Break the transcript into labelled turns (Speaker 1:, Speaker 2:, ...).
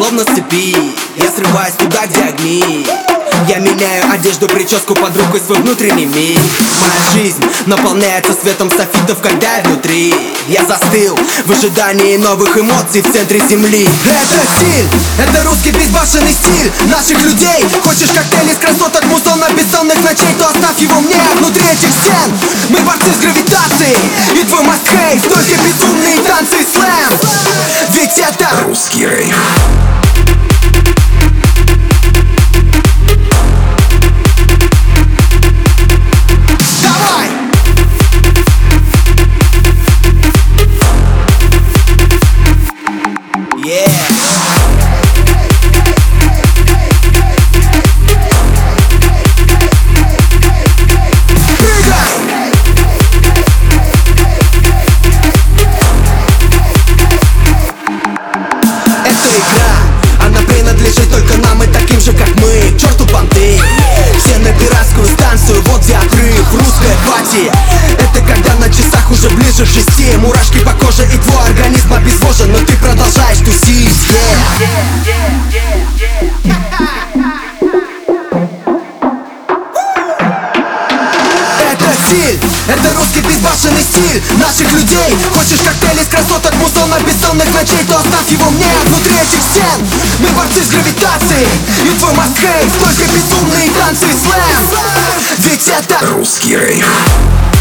Speaker 1: словно с цепи. Я срываюсь туда, где огни. Я меняю одежду, прическу, под рукой свой внутренний мир. Моя жизнь наполняется светом софитов, когда я внутри. Я застыл в ожидании новых эмоций в центре земли. Это стиль, это русский безбашенный стиль наших людей. Хочешь коктейль из красоток, музона бессонных ночей, то оставь его мне внутри этих стен. Мы борцы с гравитацией, и твой must-have только безумные танцы и слэм. Ведь это
Speaker 2: русский рейв.
Speaker 1: Только нам и таким же, как мы, к черту понты. Все на пиратскую станцию, вот где отрыв, русская пати. Это когда на часах уже ближе 6. Мурашки по коже и твой организм обезвожен, но ты продолжаешь тусить. Это стиль, это русский безбашенный стиль наших людей. Хочешь коктейль из красоток, музона бессонных ночей, то оставь его мне внутри этих стен. Мы борцы с гравитацией, и твой must-have только безумные танцы и слэм. Ведь это
Speaker 2: русский рейв.